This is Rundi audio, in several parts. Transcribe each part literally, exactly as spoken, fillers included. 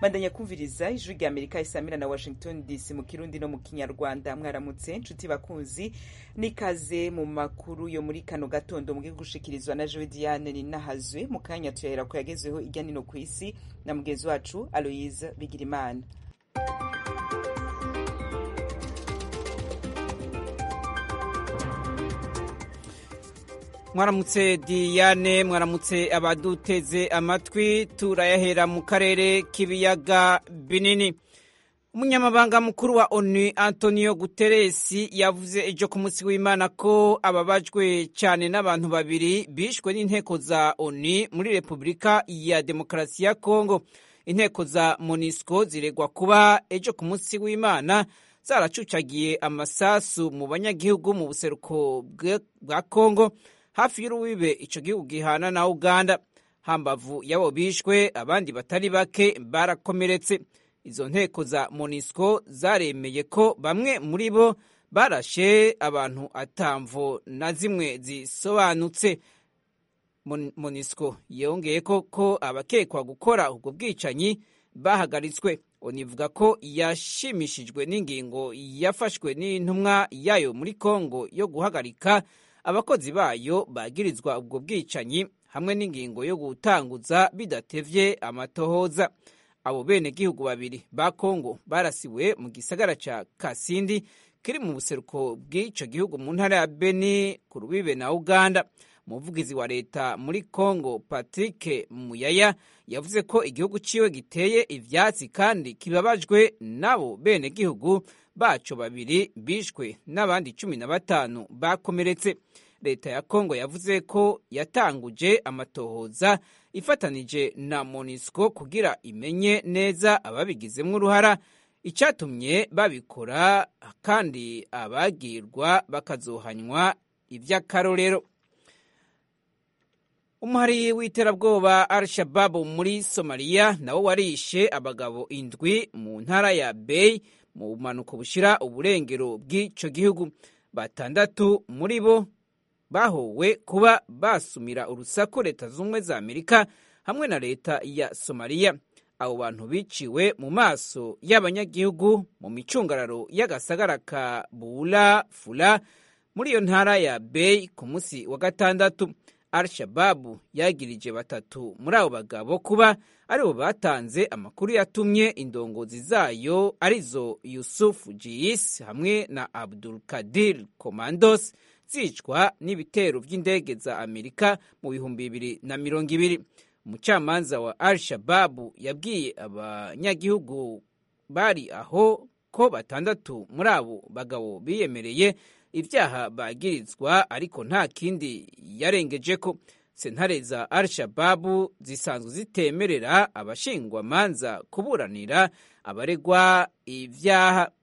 bandanya kumviriza ijwi rya Amerika isamira na Washington D C mu Kirundi no mu Kinyarwanda. Mwaramutse nshuti bakunzi, nikaze mu makuru yo muri kano gatondo mugiye gushikirizwa na Joe Diane Ninahazwe. Mu kanya tuyahera ko yagezeho irya nino ku isi na mugenzi wacu Aloise Bigirimana. Mwaramutse Diane, mwaramutse abaduteze amatwi. Turayahera mu karere k'ibiyaga binini. Umunyamabanga mukuru wa ONU Antonio Guterres yavuze ejo ku munsi w'Imana ko ababajwe cyane n'abantu babiri bishwe n'inteko za ONU muri Repubulika ya Demokarasi ya Kongo. Inteko za MONUSCO ziregwa kuba ejo ku munsi w'Imana zaracucagiye amasasu mu banyagihugu mu buseruko bwa Kongo, hafi y'urubibe ico gihugu gihana na Uganda. Hambavu yabo bishwe, abandi batari bake barakomeretse. Izo nteko za MONUSCO zaremeye ko bamwe muri bo barashe abantu atamvo na zimwe zisobanutse. MONUSCO yongeye ko ko abakekwa gukora ubwo bwicanyi bahagaritswe. Onivuga ko yashimishijwe n'ingingo yafashwe n'intumwa yayo muri Kongo yo guhagarika abakozi bayo bagirizwa ubwo bwicanyi, hamwe n'ingingo yo gutanguza bidatevye amatohoza. Abo bene gihugu babiri ba Kongo barasiwe mu gisagara ca Kasindi kiri mu buseruko bw'ico gihugu mu ntara ya Beni ku rubibe na Uganda. Umuvugizi wa leta muri Kongo Patrick Muyaya yavuze ko igihugu ciwe giteye ivyatsi kandi kibabajwe nabo bene gihugu baco babiri bishwe n'abandi cumi na batanu bakomeretse. Leta ya Kongo yavuze ko yatanguje amatohoza ifatanije na MONUSCO kugira imenye neza ababigizemwo uruhara, icatumye babikora, kandi abagirwa bakazohanywa ivy'akarorero. Umuhari w'iterabwoba Al-Shabaab muri Somalia nawo warishe abagabo indwi mu ntara ya Bay mu bumanuko bushira uburengero bw'ico gihugu. Batandatu muri bo bahowe kuba basumira urusaku Leta z'Ubumwe za Amerika hamwe na leta ya Somalia. Abo bantu biciwe mu maso y'abanyagihugu mu micungararo y'agasagara ka Bula Fula muri iyo ntara ya Bay ku munsi wa gatandatu. Al-Shabaab yagirije batatu muri abo bagabo kuba aribo batanze amakuru yatumye indongozi zayo arizo Yusuf Jis hamwe na Abdul Kadir Commandos zicwa n'ibitero by'indege za Amerika mu bihumbi bibiri na mirongo ibiri. Umucamanza wa Al-Shabaab yabwiye abanyagihugu bari aho ko batandatu muri abo bagabo biyemereye ivyaha bagirizwa, ariko nta kindi yarengeje ko. Sentare za Al-Shabaab zisanzwe zitemerera abashingwa manza kuburanira abaregwa ivyaha.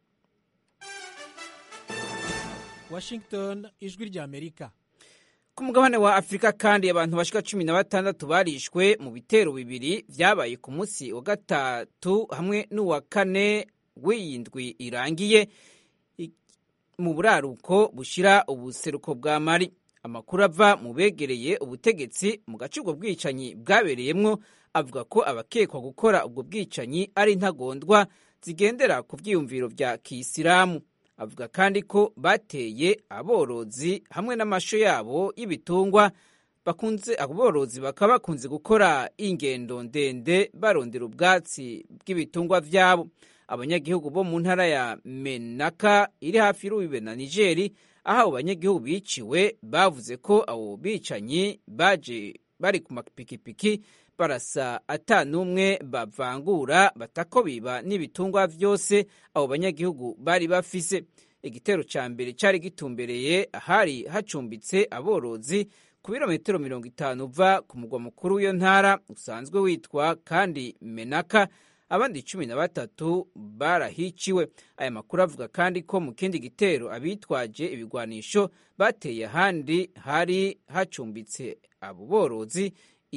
Washington, ijwi rya Amerika. Ku mugabane wa Afrika kandi abantu bashika cumi na batandatu barishwe mu bitero bibiri vyabaye ku munsi wa gatatu hamwe n'uwa kane w'iyindwi irangiye mu buraruko bushira ubuseruko bwa Mali. Amakuru ava mu begereye ubutegetsi mu gace ubwo bwicanyi bwabereyemwo avuga ko abakekwa gukora ubwo bwicanyi ari intagondwa zigendera ku vyiyumviro vya Kisilamu. Avuga kandi ko bateye aborozi hamwe n'amasho yabo y'ibitungwa. Bakunze aborozi bakaba bakunze gukora ingendo ndende barondera ubwatsi bw'ibitungwa vyabo. Abanyagihugu bo mu ntara ya Menaka iri hafi y'urubibe na Nigeri, aho abo banyagihugu biciwe, bavuze ko abo bicanyi baje bari ku mapikipiki barasa ata n'umwe bavangura, batako biba n'ibitungwa vyose abo banyagihugu bari bafise. Igitero ca mbere cari gitumbereye ahari hacumbitse aborozi ku birometero mirongo itanu uva ku mugwa mukuru w'iyo ntara usanzwe witwa kandi Menaka. Abandi cumi na batatu barahiciwe. Aya makuru avuga kandi ko mu kindi gitero abitwaje ibigwanisho bateye ahandi hari hacumbitse abo borozi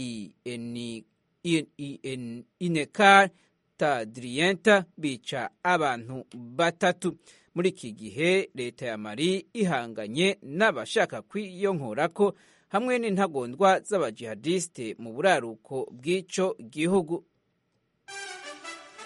Inekar Tadrienta bica abantu batatu. Muri iki gihe leta ya Mali ihanganye n'abashaka kwiyonkorako hamwe n'intagondwa z'abajihadiste mu buraruko bw'ico gihugu.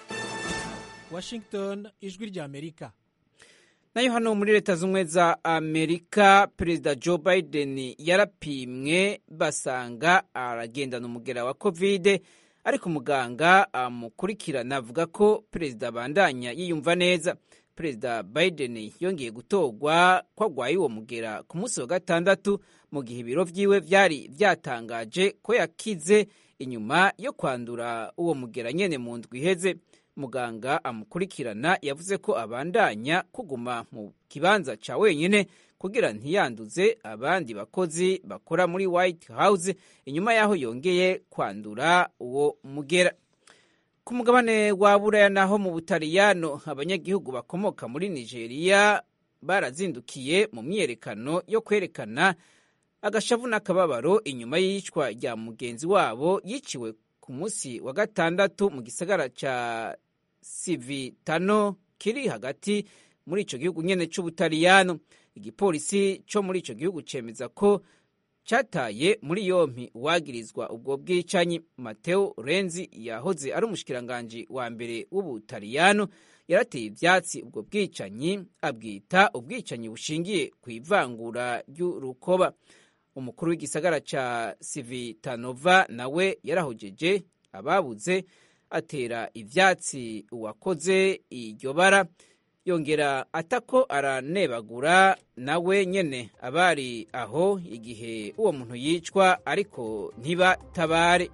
Washington, ijwi ry'Amerika. Nayo hano muri leta z'ubumwe za Amerika, perezida Joe Biden yarapimwe basanga aragendana umugera wa covid, ariko muganga amukurikirana avuga ko perezida bandanya yiyumva neza. Perezida Biden yongeye gutorwa ko agwaye uwo mugera ku munsi wa gatandatu, mu gihe ibiro vyiwe vyari vyatangaje ko yakize inyuma yo kwandura uwo mugera nyene mu ndwi iheze. Muganga amukurikirana yavuze ko abandanya kuguma mu kibanza ca wenyine kugira ntiyanduze abandi bakozi bakora muri White House inyuma yaho yongeye kwandura uwo mugera. Ku mugabane wa Buraya naho mu Butaliyano, abanyagihugu bakomoka muri Nigeria barazindukiye mu myiyerekano yo kwerekana agashavu n'akababaro inyuma y'iyicwa rya mugenzi wabo yiciwe ku munsi wa gatandatu mu gisagara ca Civitano kiri hagati muri ico gihugu nyene c'Ubutaliyano. Igipolisi co muri ico gihugu cemeza ko cataye muri yompi uwagirizwa ubwo bwicanyi. Matteo Renzi yahoze ari umushikiranganji wa mbere w'Ubutaliyano yarateye ivyatsi ubwo bwicanyi, abwita ubwicanyi bushingiye ku ivangura ry'urukoba. Umukuru w'igisagara ca Civitanova nawe yarahojeje ababuze, atera ivyatsi uwakoze iryo bara, yongera atako aranebagura nawe nyene abari aho igihe uwo muntu yicwa, ariko ntibatabare.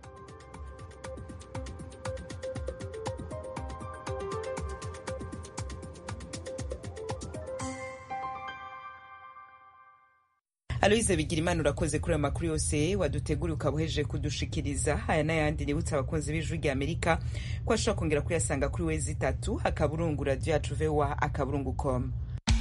Aloise Bigirimana, urakoze kuri ayo makuru yose waduteguriye ukabuhejeje kudushikiriza. Aya n'ayandi nibutsa abakunzi b'ijwi ry'Amerika ko ashobora kongera kuyasanga kuri wezi itatu akaburungu radio yacu V O A akaburungu com.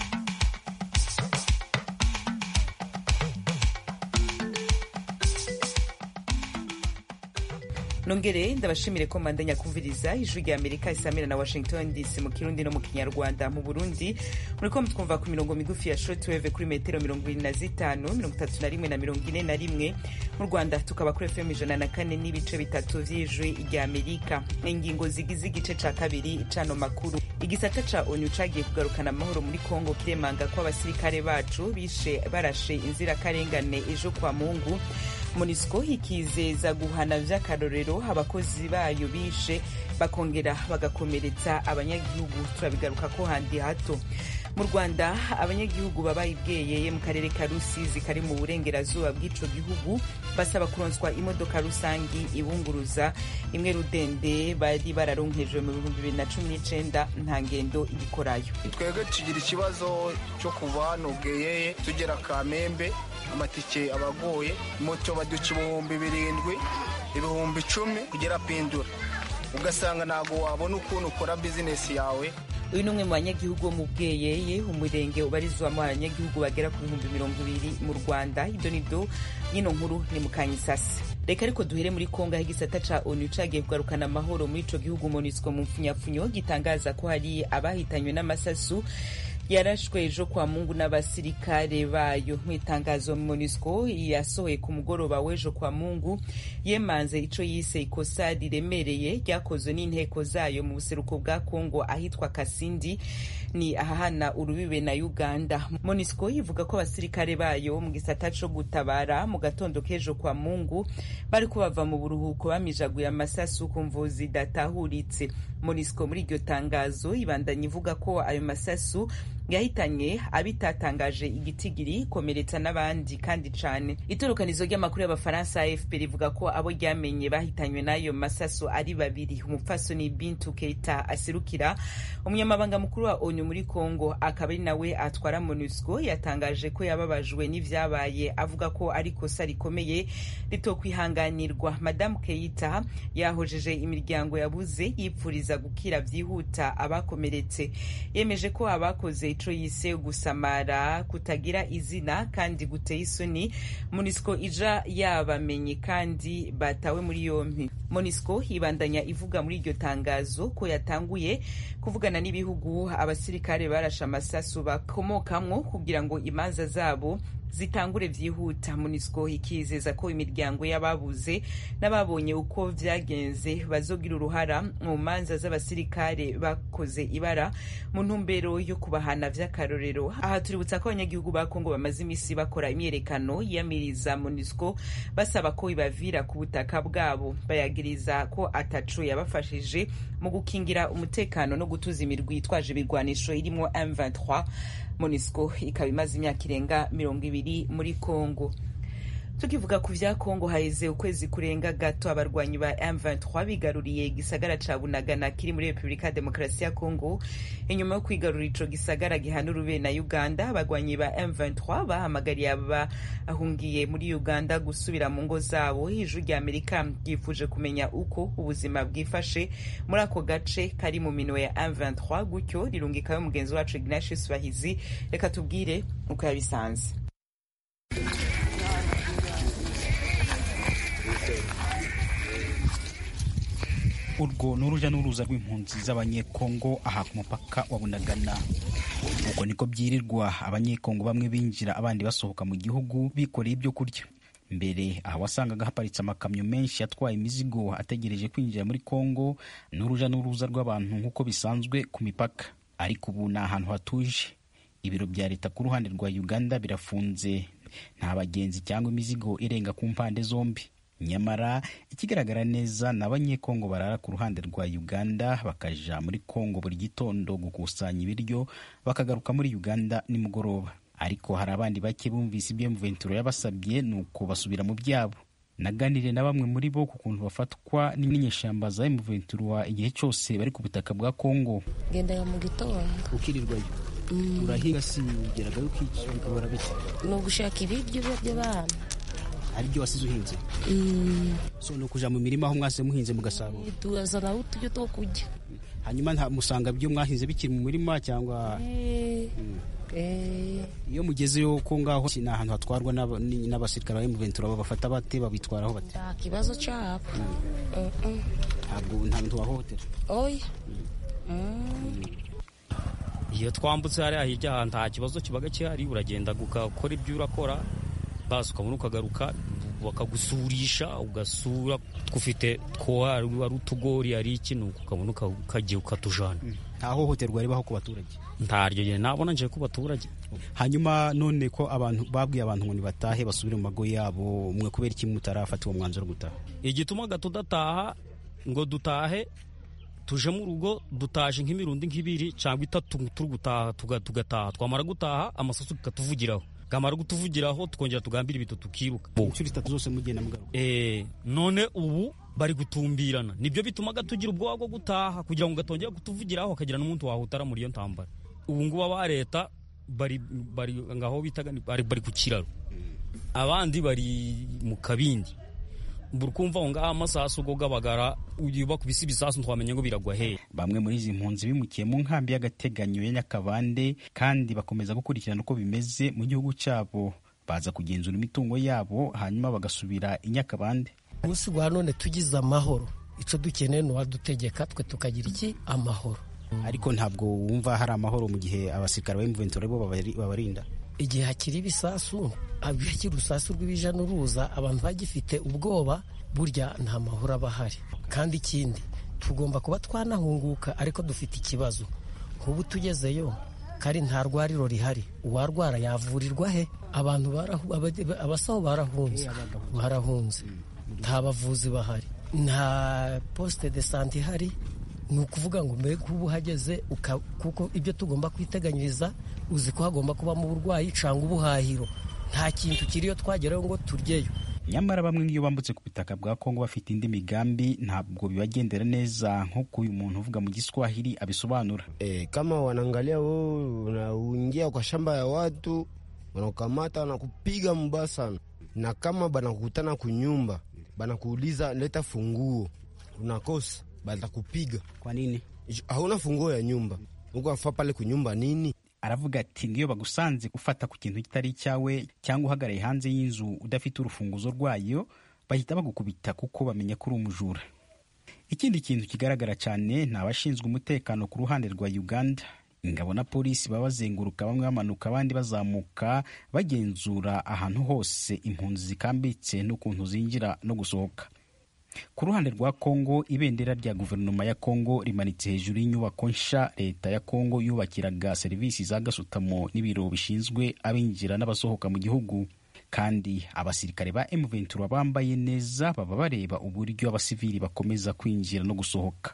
Nongere ndabashimire ko mandanya kumviriza ijwi ry'Amerika isamira na Washington D C mu Kirundi no mu Kinyarwanda. Mu Burundi muriko mutwumva ku mirongo migufi ya shortwave kuri metero mirongo ibiri na zitanu, mirongo itatu na rimwe na mirongo ine na rimwe. Mu Rwanda tukaba kuri F M ijana na kane n'ibice bitatu vy'ijwi ry'Amerika. Ingingo zigize igice ca kabiri cano makuru. Igisata ca O N U cagiye kugarukana amahoro muri Kongo kiremanga ko abasirikare bacu bishe barashe inzira karengane ejo kwa Mungu. MONUSCO ikizeza guhana vy'akarorero abakozi bayo bishe bakongera bagakomeretsa abanyagihugu. Turabigaruka ko handi hato. Mu Rwanda abanyagihugu babaye bweyeye mu karere ka Rusizi kari mu burengerazuba bw'ico gihugu basaba kuronswa imodoka rusangi ibunguruza imwe rudende bari bararonkejwe mu bihumbi bibiri na cumi n'icenda nta ngendo igikorayo. Twebwe tugira ikibazo cyo kuva nogeyeye tugera Kamembe, amatike abagoye, moto baduca ibihumbi birindwi, ibihumbi icumi kugera Pindura, ugasanga ntago wabona ukuntu ukora business yawe. Uyu numwe mu banyagihugu bo mu Bweyeye, umurenge ubarizwamo abanyagihugu bagera ku bihumbi mirongo ibiri mu Rwanda. Ido nido yino nkuru ni mukanyisasi. Reka ariko duhere muri Kongo, aho igisata ca O N U cagiye kugarukana amahoro muri ico gihugu. MONUSCO mu mfunyafunyo gitangaza ko hari abahitanywe n'amasasu yarashwe ejo kwa Mungu n'abasirikare bayo. Mu itangazo MONUSCO yasohoye ku mugoroba w'ejo kwa Mungu yemanze ico yise ikosa riremereye ryakozwe n'inteko zayo mu buseruko bwa Kongo ahitwa Kasindi, ni ahahana urubibe na Uganda. MONUSCO ivuga ko abasirikare bayo mu gisata co gutabara mu gatondo k'ejo kwa Mungu bari ko bava mu buruhuko bamijaguye amasasu ku mvo zidatahuritse. MONUSCO muri iryo tangazo ibandanya ivuga ko ayo masasu yahitanye abitatangaje igitigiri, komeretsa n'abandi kandi cane. Itorokanizo ry'amakuru y'abafaransa A F P rivuga ko abo ryamenye bahitanywe n'ayo masasu ari babiri. Umupfasoni Bintou Keita aserukira umunyamabanga mukuru wa O N U muri Kongo akaba ari nawe atwara MONUSCO yatangaje ko yababajwe n'ivyabaye, avuga ko ari kosa rikomeye ritokwihanganirwa. Madame Keita yahojeje imiryango yabuze yipfuriza gukira vyihuta abakomeretse. Yemeje ko abakoze ico yise gusamara kutagira izina kandi guteye isoni MONUSCO ija yabamenye kandi batawe muri yompi. MONUSCO ibandanya ivuga muri iryo tangazo ko yatanguye kuvugana n'ibihugu abasirikare barashe amasasu bakomokamwo kugira ngo imanza zabo zitangure vyihuta. MONUSCO ikizeza ko imiryango y'ababuze n'ababonye uko vyagenze bazogira uruhara mu manza z'abasirikare bakoze ibara mu ntumbero yo kubahana vy'akarorero. Aha tuributsa ko abanyagihugu ba Kongo bamaze imisi bakora imyerekano yiyamiriza MONUSCO basaba ko ibavira ku butaka bwabo, bayagiriza ko ataco yabafashije mu gukingira umutekano no gutuza imirwi yitwaje ibigwanisho irimwo M vingt-trois. MONUSCO ikaba imaze imyaka irenga mirongo ibiri muri Kongo. Tukivuga ku vya Kongo, haize ukwezi kurenga gato abarwanyi ba M vingt-trois bigaruriye igisagara ca Bunagana kiri muri Republika Demokarasi ya Kongo. Inyuma yo kwigarurira ico gisagara gihana urube na Uganda, abarwanyi ba M vingt-trois bahamagariye abahungiye muri Uganda gusubira mu ngo zabo. Ijwi rya Amerika ryifuje kumenya uko ubuzima bwifashe muri ako gace kari mu minwe ya M vingt-trois, gutyo rirungikayo mugenzi wacu Ignatius Bahizi. Reka tubwire uko yabisanze. Urwo n'uruja n'uruza rw'impunzi z'abanyekongo aha ku mupaka wa Bunagana. Ubwo niko byirirwa abanyekongo bamwe binjira abandi basohoka mu gihugu bikoreye ibyo kurya. Mbere aha wasangaga haparitse amakamyo menshi atwaye imizigo ategereje kwinjira muri Kongo, n'uruja n'uruza rw'abantu nk'uko bisanzwe ku mipaka. Ariko ubu ni ahantu hatuje. Ibiro bya leta ku ruhande rwa Uganda birafunze, nta bagenzi cyangwa imizigo irenga ku mpande zombi. Nyamara ikigaragara neza ni abanyekongo barara ku ruhande rwa Uganda bakaja muri Kongo buri gitondo gukusanya ibiryo bakagaruka muri Uganda nimugoroba. Ariko hari abandi bake bumvise ibyo M vingt-trois yabasabye nuko basubira mu byabo. Naganire na bamwe muri bo ku kuntu bafatwa n'inyeshamba za M vingt-trois igihe cyose bari ku butaka bwa Kongo. Genda mu gitondo ukirirwayo mm. urahiga si ugeraga ukica bikabara bike no gushaka ibiryo by'abana aribyo wasize uhinze. Mm. So no kuja mu mirima aho mwase muhinze mugasarura. Tuzana utujyo to kujya. Hanyuma nta musanga byo mwahinze bikiri mu mirima cyangwa eh mm. eh iyo mugezeyo ko ngaho ni ahantu hatwarwa n'abasirikare ba M vingt-trois babafata bate babitwaraho bate. Nta kibazo cyabo. Mm. Ntabwo nta muntu wahohotera. Oya. Mm. Iyo twambutse hari ahijya nta kibazo kibaga cyari, uragenda gukora ibyo urakora basi ukabona ukagaruka bakagusurisha ugasura twufite ko ari utugori ari ikintu ukabona ukagiye ukatujana. Nta hohoterwa ribaho ku baturage. Ntaryo je nabona nje ku baturage. Hanyuma none ko abantu babwiye abantu ngo nibatahe basubire mu mago yabo, umwe kubera iki mutarafata uwo mwanzuro gutaha? Igituma gatudataha ngo dutahe tuje mu rugo dutaje nk'imirundi nk'ibiri cyangwa itatu turi gutaha tugataha, twamara gutaha amasasu katuvugiraho, kamara gutuvugiraho tukongera tugambira ibito tukiruka. Inshuro itatu zose mugenda mugaruka. Eh none ubu bari gutumbirana, nibyo bituma gatugira ubwoba bwo gutaha kugira ngo gatongera kutuvugiraho akagira n'umuntu wahutara muri iyo ntambara. Ubu ngubu aba leta bari bari ngaho bitaga bari bari ku kiraro, abandi bari mu kabindi. Burkumva ngo amasasu go gabagara uyiba kubisi bisasu twamenye ngo biragwa he. Bamwe muri izi mpunzi bimukiye mu nkambi y'agateganyo ya Nyakabande kandi bakomeza gukurikirana uko bimeze mu gihugu cyabo, baza kugenzura imitungo yabo hanyuma bagasubira i Nyakabande. Umunsi wa none tugize amahoro, ico dukeneye no wadutegeka twe tukagira iki amahoro. Ariko ntabwo wumva hari amahoro mu gihe abasikara ba M vingt-trois bo babarinda. Igihe hakiri ibisasu, abikiri urusasu rw'ibija n'uruza, abantu bagifite ubwoba, burya nta mahoro abahari. Kandi ikindi tugomba kuba twanahunguka, ariko dufite ikibazo. Nk'ubu tugezeyo kari nta rwariro rihari, uwarwara yavurirwa he? Abantu abasaho barahunze barahunze nta bavuzi bahari, nta poste de santé ihari. Ni ukuvuga ngo mbere kuba uhageze kuko ibyo tugomba kwiteganyiriza uzi ko hagomba kuba mu burwayi cyangwa ubuhahiro, nta kintu kiriyo twageraho ngo turyeyo. Nyamara bamwe ngiyo bambutse ku butaka bwa Kongo bafite indi migambi ntabwo bibagendera neza, nk'uko uyu muntu uvuga mu Kiswahili abisobanura. Eh, kama wanaangalia wewe unaingia kwa shamba ya watu wanakukamata na kupiga mbaya sana, na kama banakukutana kunyumba banakuuliza leta funguo, unakosa batakupiga. Kwa nini? Hauna funguo ya nyumba, uko afa pale kunyumba nini? Aravuga ati ngiyo bagusanze ufata ku kintu kitari cyawe cyangwa uhagaraye hanze y'inzu udafite urufunguzo rwayo bahita bagukubita kuko bamenya ko uri umujura. ikindi kintu kigaragara cyane ni abashinzwe umutekano ku ruhande rwa Uganda. Ingabo na polisi baba bazenguruka, bamwe bamanuka abandi bazamuka, bagenzura ahantu hose impunzi zikambitse n'ukuntu zinjira no gusohoka. Ku ruhande rwa Kongo, ibendera rya guverinoma ya Kongo rimanitse hejuru y'inyubako nsha leta ya Kongo yubakiraga serivisi za gasutamo n'ibiro bishinzwe abinjira n'abasohoka mu gihugu. Kandi abasirikare ba M vingt-trois bambaye neza baba bareba uburyo abasivili bakomeza kwinjira no gusohoka.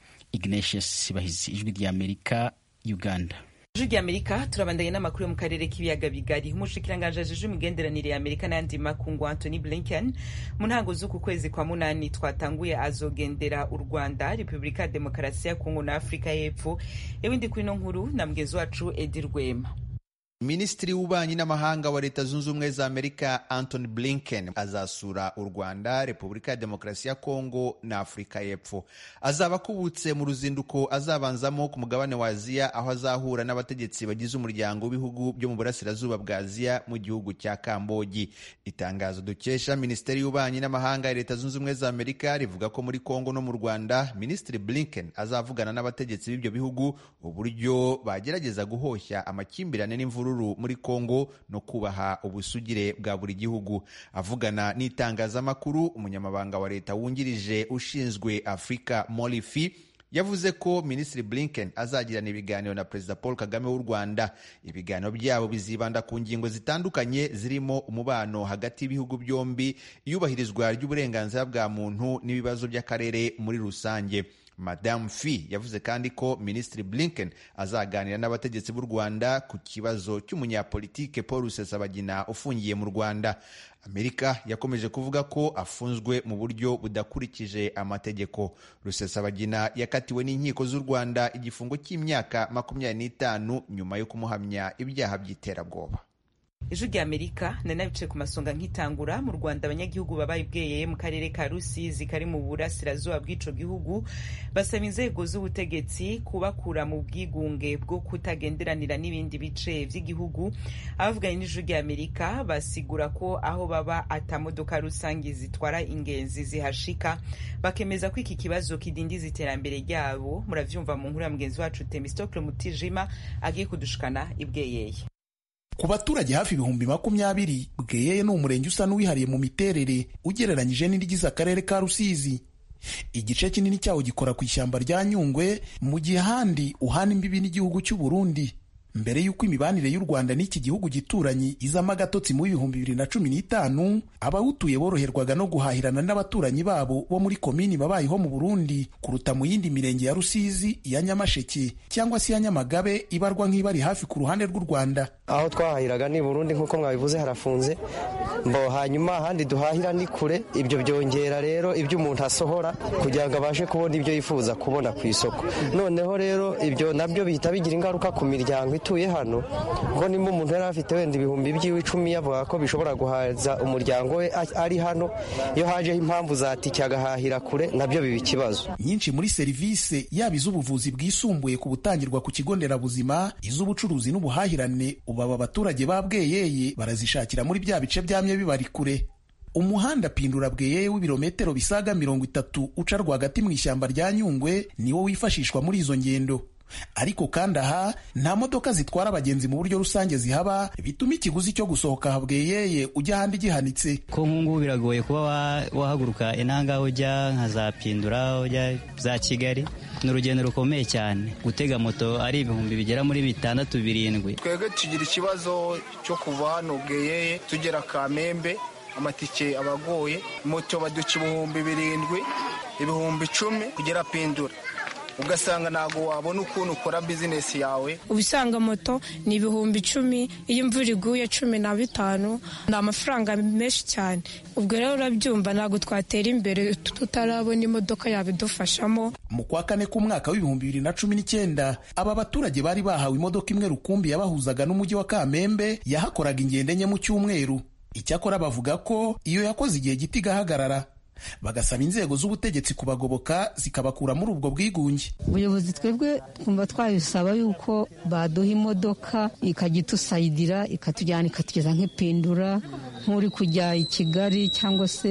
Ignatius Bahizi, Ijwi ry'Amerika, Uganda. Ijwi ry'Amerika, turabandanye n'amakuru yo mu karere k'ibiyaga bigari. Umushikiranganji ajejwe imigenderanire ya Amerika n'andi makungu Anthony Blinken mu ntango z'uku kwezi kwa munani twatanguye azogendera u Rwanda, Repubulika ya Demokarasi ya Kongo na Afrika y'Epfo. Ewindi kuri no nkuru na mugezi wacu Edi Rwema. Minisitiri w'ububanyi n'amahanga wa Leta Zunze Ubumwe za Amerika Anthony Blinken azasura u Rwanda, Repubulika ya Demokarasi ya Kongo na Afrika y'Epfo. Azaba akubutse mu ruzinduko azabanzamo ku mugabane wa Aziya, aho azahura n'abategetsi bagize umuryango w'ibihugu byo mu burasirazuba bwa Aziya mu gihugu cya Kambogi. Itangazo dukesha Minisiteri y'ububanyi n'amahanga ya Leta Zunze Ubumwe za Amerika rivuga ko muri Kongo no mu Rwanda, Minisitiri Blinken azavugana n'abategetsi b'ibyo bihugu uburyo bagerageza guhoshya amakimbirane n'imvuru muri Kongo no kubaha ubusugire bwa buri gihugu. Avugana n'itangazamakuru, umunyamabanga wa leta wungirije ushinzwe Afrika Molifi yavuze ko Minisitiri Blinken azagirana ibiganiro na Perezida Paul Kagame w'u Rwanda. Ibiganiro byabo bizibanda ku ngingo zitandukanye zirimo umubano hagati y'ibihugu byombi, iyubahirizwa ry'uburenganzira bwa muntu n'ibibazo by'akarere muri rusange. Madame Fi yavuze kandi ko Minisitiri Blinken azaganira n'abategetsi b'u Rwanda ku kibazo cy'umunyapolitike Paul Rusesabagina ufungiye mu Rwanda. Amerika yakomeje kuvuga ko afunzwe mu buryo budakurikije amategeko. Rusesabagina yakatiwe n'inkiko z'u Rwanda igifungo cy'imyaka makumyabiri n'itanu nyuma yo kumuhamya ibyaha by'iterabwoba. Ijwi ry'Amerika nanabice ku masonga nk'itangura. Mu Rwanda, abanyagihugu babaye bweyeye mu karere ka Rusizi kari mu burasirazuba bw'ico gihugu basaba inzego z'ubutegetsi kubakura mu bwigunge bwo kutagenderanira n'ibindi bice vy'igihugu. Abavuganye n'Ijwi ry'Amerika basigura ko aho baba atamodoka rusangi zitwara ingenzi zihashika, bakemeza ko iki kibazo kidindiza iterambere ryabo. Muravyumva mu nkuru ya mugenzi wacu Temistocle Mutijima agiye kudushikana ibweyeye. Ku baturage hafi ibihumbi makumyabiri, Bweyeye ni umurenge usa n'uwihariye mu miterere ugereranyije n'irigize akarere ka Rusizi. Igice kinini cyawo gikora ku ishyamba rya Nyungwe, mu gihe ahandi uhana imbibi n'igihugu cy'u Burundi. Mbere y'uko imibanire y'u Rwanda n'iki gihugu gituranyi izamo agatotsi mu bihumbi bibiri na cumi n'itanu, abawutuye boroherwaga no guhahirana n'abaturanyi babo bo muri komini babayeho mu Burundi kuruta mu yindi mirenge ya Rusizi, iya Nyamasheke cyangwa se ya Nyamagabe ibarwa nk'ibari hafi ku ruhande rw'u Rwanda. Aho twahahiraga ni Burundi nk'uko mwabivuze harafunze, mbo hanyuma ahandi duhahira ni kure. Ibyo byongera rero ibyo umuntu asohora kugira ngo abashe kubona ibyo yifuza kubona ku isoko. Noneho rero ibyo nabyo bihita bigira ingaruka ku miryango ituye hano, ngo nimba umuntu yari afite wenda ibihumbi by'icumi yavuga ko bishobora guhaza umuryango we ari hano, iyo hajeho impamvu zatike agahahira kure nabyo biba ikibazo. Nyinshi muri serivisi yaba iz'ubuvuzi bwisumbuye ku butangirwa ku kigo nderabuzima, iz'ubucuruzi n'ubuhahirane, ubu aba baturage ba Bweyeye barazishakira muri bya bice byamye bibari kure. Umuhanda Pindura Bweyeye w'ibirometero bisaga mirongo itatu uca rwagati mu ishyamba rya Nyungwe niwo wifashishwa muri izo ngendo. Ariko kandi aha nta modoka zitwara abagenzi mu buryo rusange zihaba, bituma ikiguzi cyo gusohoka Bweyeye ujya ahandi gihanitse. Ko nk'ubu biragoye kuba wahaguruka intanga ujya nka za Pindura ujya za Kigali, ni urugendo rukomeye cyane. Gutega moto ari ibihumbi bigera muri bitandatu birindwi. Twebwe tugira ikibazo cyo kuva hano Bweyeye tugera Kamembe, amatike abagoye, moto baduca ibihumbi birindwi, ibihumbi icumi kugera Pindura, ugasanga ntago wabona ukuntu ukora bizinesi yawe. Ubisanga moto ni ibihumbi icumi, iyo imvura iguye cumi na bitanu, ni amafaranga menshi cyane. Ubwo rero urabyumva ntabwo twatera imbere tutarabona imodoka yabidufashamo. Mu kwa kane k'umwaka w'ibihumbi bibiri na cumi n'icyenda, aba baturage bari bahawe imodoka imwe rukumbi yabahuzaga n'umujyi wa Kamembe, yahakoraga ingendo enye mu cyumweru. Icyakora bavuga ko iyo yakoze igihe gito igahagarara, bagasaba inzego z'ubutegetsi kubagoboka zikabakura muri ubwo bwigunge. Ubuyobozi twebwe twumva twabisaba yuko baduha imodoka ikajya itusayidira ikatujyana ikatugeza nk'Ipindura, nk'uri kujya i Kigali cyangwa se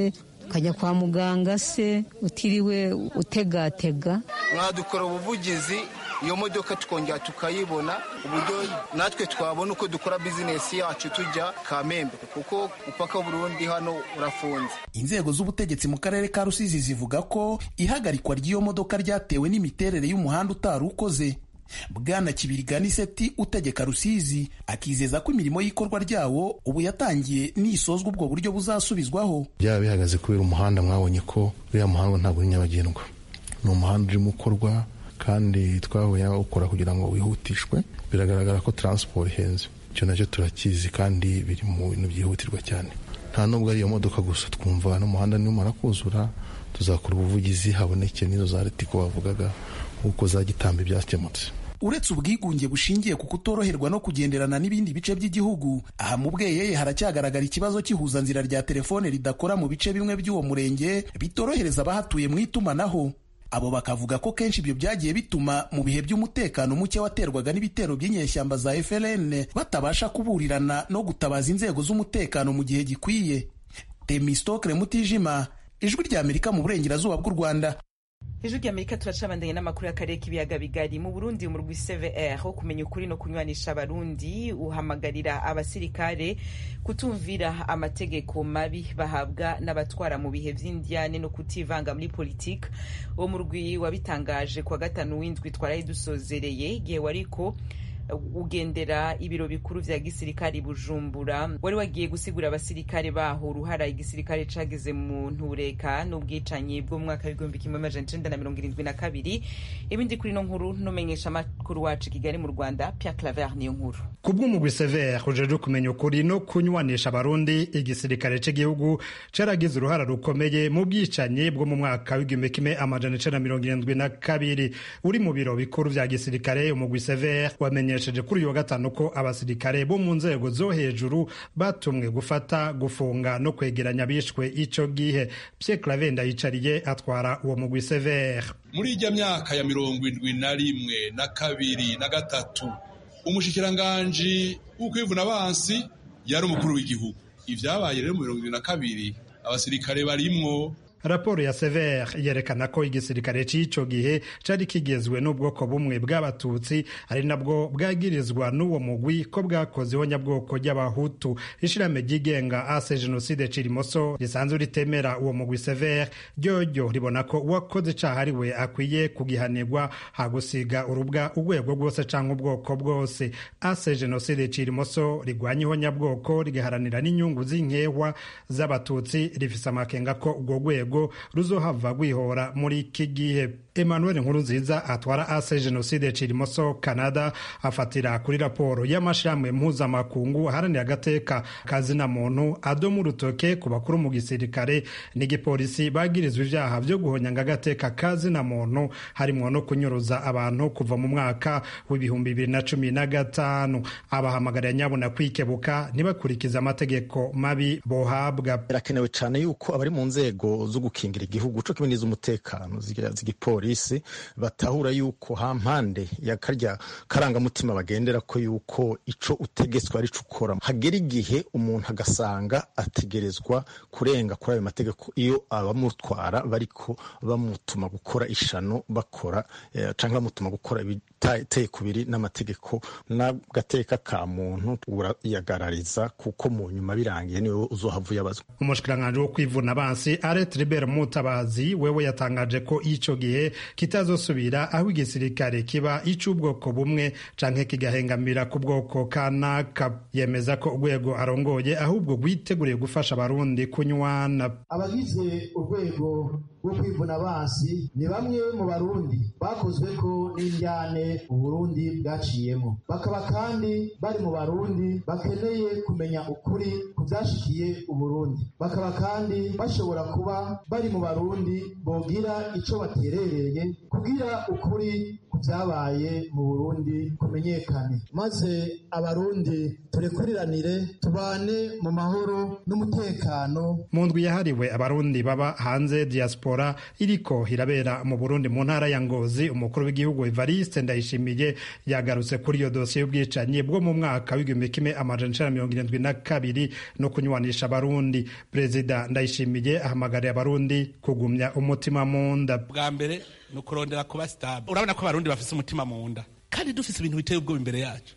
ukajya kwa muganga se utiriwe utegatega. Mwadukora ubuvugizi iyo modoka tukongera tukayibona uburyo natwe twabona uko dukora bizinesi yacu tujya Kamembe kuko upaka Burundi hano urafunze. Inzego z'ubutegetsi mu karere ka Rusizi zivuga ko ihagarikwa ry'iyo modoka ryatewe n'imiterere y'umuhanda utari ukoze. Bwana Kibiriganiseti utegeka Rusizi akizeza ko imirimo y'ikorwa ryawo ubu yatangiye n'isozwa ubwo buryo buzasubizwaho. Byaba bihagaze kubera umuhanda mwabonye ko uriya muhanda ntabwo ari nyabagendwa, ni umuhanda urimo ukorwa kandi twahuye ukora kugira ngo wihutishwe. Biragaragara ko transport ihenze, icyo nacyo turakizi kandi biri mu bintu byihutirwa cyane. Nta nubwo ari iyo modoka gusa, twumva n'umuhanda nimara kuzura tuzakora ubuvugizi haboneke n'izo za Ritiko bavugaga uko zagitambe byakemutse. Uretse ubwigunge bushingiye ku kutoroherwa no kugenderana n'ibindi bice by'igihugu, aha mu Bweyeye haracyagaragara ikibazo cy'ihuzanzira rya telefone ridakora mu bice bimwe by'uwo murenge bitorohereza abahatuye mu itumanaho. Abo bakavuga ko kenshi ibyo byagiye bituma mu bihe by'umutekano muke waterwaga n'ibitero by'inyeshyamba za F L N batabasha kuburirana no gutabaza inzego z'umutekano mu gihe gikwiye. Temistokle Mutijima, Ijwi rya Amerika mu burengerazuba bw'u Rwanda. Ijwi rya Amerika turacabandanye n'amakuru y'akarere k'ibiyaga bigari. Mu Burundi umurwi C V R wo kumenya ukuri no kunywanisha abarundi uhamagarira abasirikare kutumvira amategeko mabi bahabwa n'abatwara mu bihe vy'indyane no kutivanga muri politike. Uwo murwi wabitangaje kwa gatanu w'indwi twaraye dusozereye igihe wariko ugendera ibiro bikuru vya gisirikare Bujumbura, wari wagiye gusigura abasirikare baho uruhara igisirikare cageze mu ntureka n'ubwicanyi bwo mu mwaka w'igihumbi kimwe amajana icenda na mirongo irindwi na kabiri. Ibindi kuri no nkuru numenyesha amakuru wacu Kigali mu Rwanda, Pierre Claver niyo nkuru. Kubw'umugwi C V R ujeje kumenya ukuri no kunywanisha abarundi, igisirikare cy'igihugu caragize uruhara rukomeye mu bwicanyi bwo mu mwaka w'igihumbi kimwe amajana icenda na mirongo irindwi na kabiri. Uri mu biro bikuru vya gisirikare umugwi C V R wamenye kuri uyu wa gatanu ko abasirikare bo mu nzego zo hejuru batumwe gufata, gufunga no kwegeranya bishwe ico gihe. Pierre Claver Ndayicariye atwara uwo mugwi C V R. Muri ijya myaka ya mirongo indwi na rimwe na kabiri na gatatu umushikiranganji w'ukwivuna abansi yari umukuru w'igihugu. Ivyabaye rero mu mirongo indwi na kabiri abasirikare barimwo. Raporo ya C V R yerekana ko igisirikare c'ico gihe cari kigezwe n'ubwoko bumwe bw'abatutsi, ari nabwo bwagirizwa n'uwo mugwi ko bwakozeho nyabwoko ry'abahutu. Ishirahamwe ryigenga ase Jenoside Cirimoso risanzwe ritemera uwo mugwi C V R ryoryo ribona ko uwakoze icaha ariwe akwiye kugihanirwa, hagusiga urubwa urwego rwose canke ubwoko bwose. Ase Jenoside Cirimoso rigwanyeho nyabwoko rigaharanira n'inyungu z'inkehwa z'abatutsi, rifise amakenga ko urwo rwego ruzohava gwihora muri iki gihe. Emmanuel Nkurunziza atwara ase Jenoside Cirimoso Canada afatira kuri raporo y'amashirahamwe mpuzamakungu aharanira agateka kazina muntu adomu rutoke ku bakuru mu gisirikare n'igipolisi bagirizwa ivyaha vyo guhonyanga agateka kazina muntu, harimwo no kunyuruza abantu kuva mu mwaka w'ibihumbi bibiri na cumi na gatanu. Abahamagarira nyabona kwikebuka ntibakurikiza amategeko mabi bohabwa. Birakenewe cyane yuko abari mu nzego zo gukingira igihugu co kimwe n'iz'umutekano z'igipolisi batahura yuko hampande ya karya karangamutima bagendera ko yuko ico utegetswe ari co ukora. Hagera igihe umuntu agasanga ategerezwa kurenga kuri ayo mategeko iyo abamutwara bariko bamutuma gukora ishano bakora eh, canke bamutuma gukora ibiteye kubiri n'amategeko n'agateka ka muntu urayagarariza, kuko mu nyuma birangiye niwe uzohavuye abazwa. Umushikiranganje wo kwivuna abansi Aret Libert Mutabazi wewe yatangaje ko ico gihe kitazosubira aho igisirikare kiba ic'ubwoko bumwe canke kigahengamira ku bwoko kanaka. Yemeza ko urwego arongoye ahubwo rwiteguriye gufasha abarundi kunywana. Abagize urwego rwo kwivuna abansi ni bamwe mu barundi bakozwe ko n'indyane Uburundi bwaciyemo, bakaba kandi bari mu barundi bakeneye kumenya ukuri ku vyashikiye Uburundi, bakaba kandi bashobora kuba bari mu barundi bogira ico baterereye kugira ukuri ku vyabaye mu Burundi kumenyekane, maze abarundi turekuriranire tubane mu mahoro n'umutekano. Mu ndwi yahariwe abarundi baba hanze diaspora iriko irabera mu Burundi mu ntara ya Ngozi, umukuru w'igihugu Evariste Ndayishimiye yagarutse kuri iyo dosiye y'ubwicanyi bwo mu mwaka w'igihumbi kimwe amajana icenda mirongo irindwi na kabiri no kunywanisha abarundi. Perezida Ndayishimiye ahamagariye abarundi kugumya umutima mu nda. Bwa mbere no kurondera kuba stable. Urabona ko abarundi bafise umutima mu nda kandi dufise ibintu biteye ubwoba imbere yacu.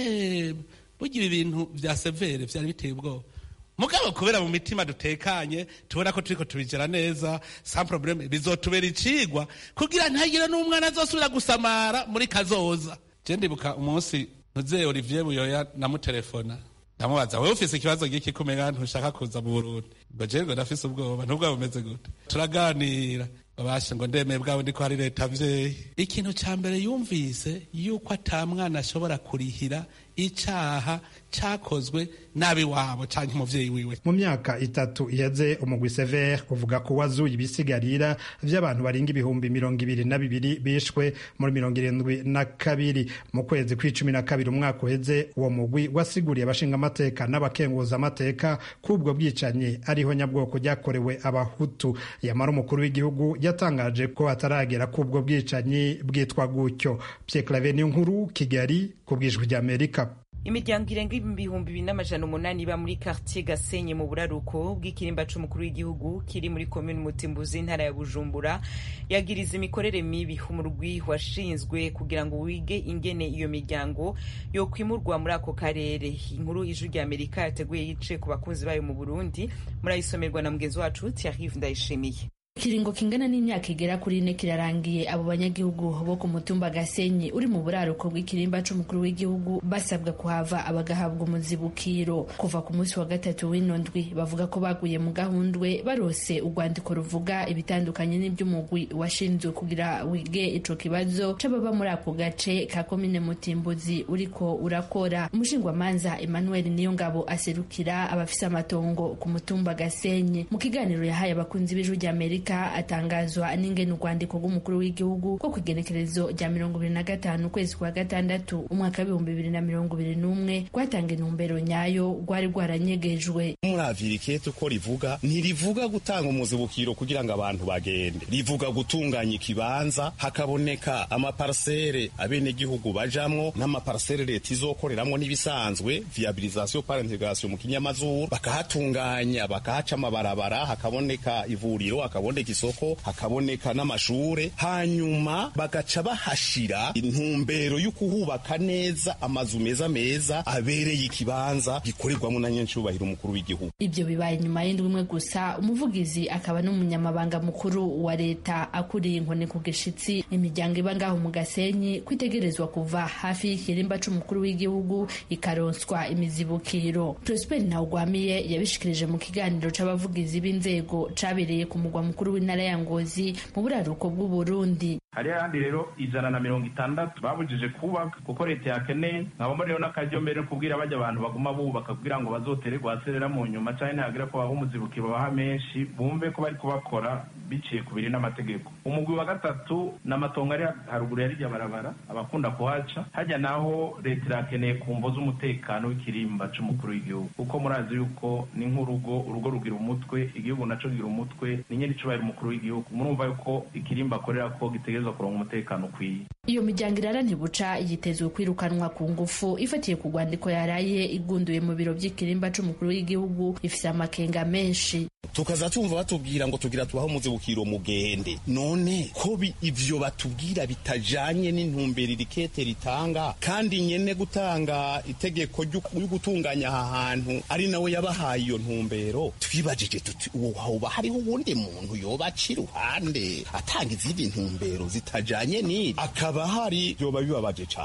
Eh bugira ibintu vya severe vyari biteye ubwoba, mugabo kubera mu mitima dutekanye tubona ko turiko tubigera neza sans problème, bizotubera icigwa kugira ntagire n'umwana azosubira gusamara muri kazoza. Je ndibuka umunsi ntuze Olivier Buyoya namutelefona ndamubaza, wewe ufise ikibazo giki kumenya ntushaka kuza mu Burundi? Ngo je ngo ndafise ubwoba. Ntubwo bumeze gute? Turaganira babasha ngo ndemeye bwawe ndiko hari leta vyeyi. Ikintu ca mbere yumvise yuko atamwana ashobora kurihira icaha cakozwe nabi wabo canke umuvyeyi wiwe. Mu myaka itatu iheze umugwi Sever uvuga ko wazuye ibisigarira vy'abantu baringa ibihumbi mirongo ibiri na bibiri bishwe muri mirongo irindwi na kabiri. Mu kwezi kw'icumi na kabiri umwaka uheze uwo mugwi wasiguriye abashinga amateka n'abakenguza amateka k'ubwo bwicanyi ariho nyabwoko ryakorewe abahutu. Yamara umukuru w'igihugu yatangaje ko ataragera k'ubwo bwicanyi bwitwa gutyo. Pierre Claver Niyonkuru, Kigali, ku bw'ijwi ry'Amerika. Imiryango irenga ibihumbi bibiri n'amajana umunani iba muri quartier Gasenyi mu buraruko bw'ikirimba c'umukuru w'igihugu kiri muri commune Mutimbuzi intara ya Bujumbura yagiriza imikorere mibi umurwi washinzwe kugira ngo wige ingene iyo miryango yo kwimurwa muri ako karere. Inkuru y'ijwi ry'Amerika yateguye yice ku bakunzi bayo mu Burundi, murayisomerwa na mugenzi wacu Thierry Ndayishimiye. Kiringo kingana n'imyaka igera kuri ine kirarangiye abo banyagihugu bo ku mutumba Gasenyi uri mu buraruko bw'ikirimba c'umukuru w'igihugu basabwa kuhava abagahabwa umuzibukiro. Kuva ku munsi wa gatatu w'inondwi bavuga ko baguye mu gahundwe barose urwandiko ruvuga ibitandukanye n'iby'umugwi washinzwe kugira wige ico kibazo c'ababa muri ako gace ka komine Mutimbuzi uriko urakora. Umushingwamanza Emmanuel Niyongabo aserukira abafise amatongo ku mutumba Gasenyi mu kiganiro yahaye abakunzi b'ijwi ry'Amerika atangazwa n'ingene urwandiko rw'umukuru w'igihugu ko kwigenekerezo rya mirongo ibiri na gatanu ukwezi kwa gatandatu umwaka w'ibihumbi bibiri na mirongo ibiri n'umwe rwatanga intumbero nyayo rwari rwaranyegejwe. Muravirikete uko rivuga ntirivuga gutanga umuzibukiro kugira ngo abantu bagende, rivuga gutunganya ikibanza hakaboneka amaparcelle abenegihugu bajamwo n'amaparcelle leta izokoreramwo n'ibisanzwe viabilisation par intégration mu kinyamazuru, bakahatunganya bakahaca amabarabara hakaboneka ivuriro hakaboneka isoko hakaboneka n'amashure, hanyuma bagaca bahashira intumbero y'ukuhubaka neza amazu meza meza abereye ikibanza gikorerwamo na nyencubahiro umukuru w'igihugu. Ibyo bibaye nyuma y'indwi imwe gusa umuvugizi akaba n'umunyamabanga mukuru wa leta akuriye inkoni ku gishitsi imiryango iba ngaho mu Gasenyi kwitegerezwa kuva hafi y'ikirimba c'umukuru w'igihugu ikaronswa imizibukiro. Prosper Ntawugwamiye yabishikirije mu kiganiro c'abavugizi b'inzego cabereye ku mugwa mukuru w'intara ya Ngozi mu buraruko bw'u Burundi. Hari ahandi rero ijana na mirongo itandatu babujije kubaka kuko leta yakeneye, nkabamo rero n'akaryo mbere kubwira bajya abantu baguma bubaka kugira ngo bazotere gwaserera mu nyuma cyane ntagira ko baha umuzibukiro babaha menshi bumve ko bari kubakora biciye ku biri n'amategeko. Umugwi wa gatatu n'amatongo ari haruguru yari rya barabara abakunda kuhaca hajya naho leta irakeneye kumvo z'umutekano w'ikirimba c'umukuru w'igihugu kuko murazi yuko ni nk'urugo urugo rugira umutwe igihugu naco gira umutwe ni nyeri cubahiro umukuru w'igihugu, murumva yuko ikirimba akorera ko gitegerezwa kuronka umutekano ukwiye. Iyo miryango irara ntibuca yitezwe kwirukanwa ku ngufu ifatiye ku rwandiko yaraye igunduye mu biro by'ikirimba c'umukuru w'igihugu ifise amakenga menshi. Tukaza tumva batubwira ngo tugira tubaho muzibukiro mugende, none ko ivyo batubwira bitajanye n'intumbero irikete ritanga kandi nyene gutanga itegeko ryo gutunganya aha hantu ari nawe yabahaye iyo ntumbero, twibajije tuti uwo hoba hariho uwundi muntu yoba ciruhande atanga izindi ntumbero zitajanye ni akaba hari yoba bibabaje cane.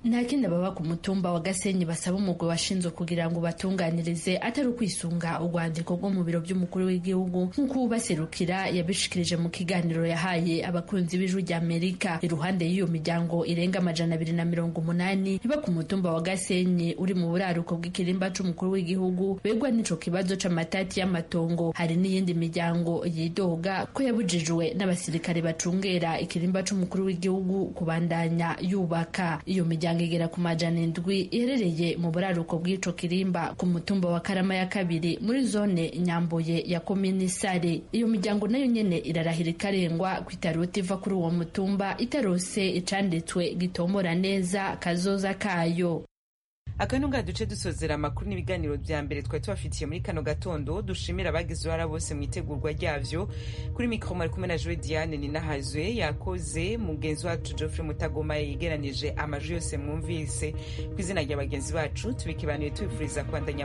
nta kindi ababa ku mutumba wa Gasenyi basaba umugwi washinzwe kugira ngo batunganirize atari ukwisunga urwandiko rwo mu biro by'umukuru w'igihugu nk'uko ubaserukira yabishikirije mu kiganiro yahaye abakunzi b'Ijwi ry'Amerika. Iruhande y'iyo miryango irenga amajana abiri na mirongo umunani iba ku mutumba wa Gasenyi uri mu buraruko bw'ikirimba c'umukuru w'igihugu begwa n'ico kibazo c'amatati y'amatongo, hari n'iyindi miryango yidoga ko yabujijwe n'abasirikare bacungera ikirimba c'umukuru w'igihugu kubandanya yubaka. Iyo miryango igera ku majana indwi iherereye mu buraruko bw'ico kirimba ku mutumba wa Karama ya kabiri muri zone Nyamboye ya komini Sare. Iyo miryango nayo nyene irarahira ikarengwa kwitarota iva kuri uwo mutumba itarose icanditswe gitomora neza kazoza kayo. Akanunga duce dusozera amakuru n'ibiganiro bya mbere twari tubafitiye muri kano gatondo. Dushimira abagize uruhara bose mu itegurwa ryavyo. Kuri mikro mwari kumwe na Joy Diane Ninahazwe, yakoze mugenzi wacu Geoffrey Mutagoma yegeranije amajwi yose mwumvise. Kw'izina rya bagenzi bacu tubikibanuye tubifuriza kwandanya